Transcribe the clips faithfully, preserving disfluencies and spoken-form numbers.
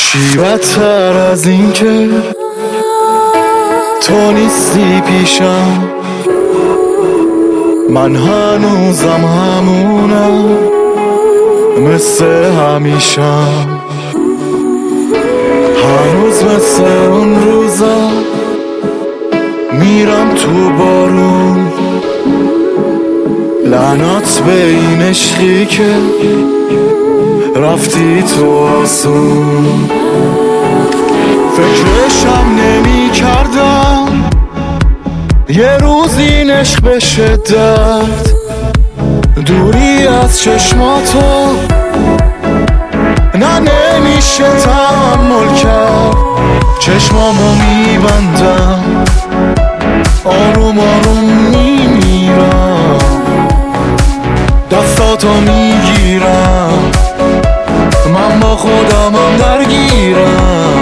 چی بدتر از این که تو نیستی پیشم، من هنوزم همونم مثل همیشم، هنوز مثل اون روزا میرم تو بارون. لعنت به این عشقی که رفتی تو آسون. فکرشم نمی کردم یه روز این عشق به شدت دوری از چشماتو نه نمیشه تحمل کرد. چشمامو میبندم آروم آروم میمیرم، دستاتو میگیرم من با خودمم درگیرم.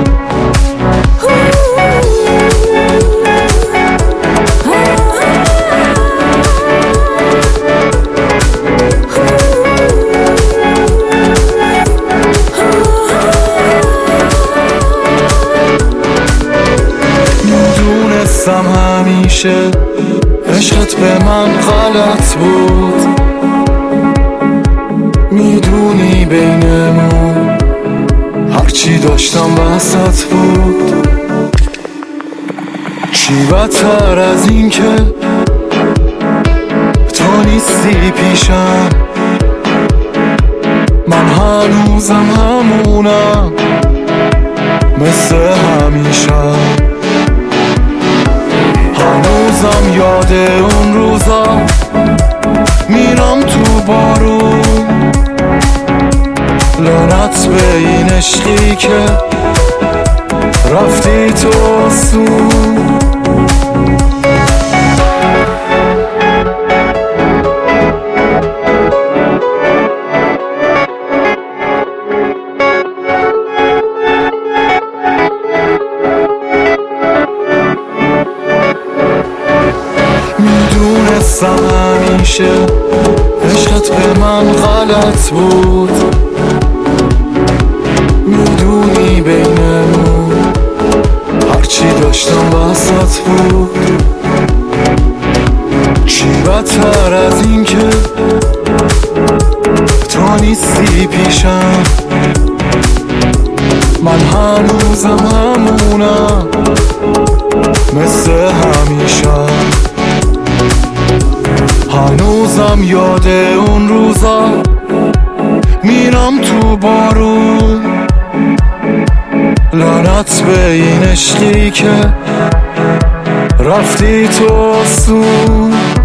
میدونستم همیشه عشقت به من غلط بود، میدونی بینمون هرچی داشتم وسط بود. چی بدتر از این که تو نیستی پیشم، من هنوزم همونم مثل همیشم، هنوزم یاد اون روزا میرم تو بارون. لعنت به این عشقی که رفتی تو آسون. میدونستم همیشه عشقت به من غلط بود، میدونی بینمون هرچی داشتم وسط بود. چی بدتر از این که تو نیستی پیشم، من هنوزم همونم مثل همیشم، هنوزم یاد اون روزا میرم تو بارون. لعنت به این عشقی که رفتی تو آسون.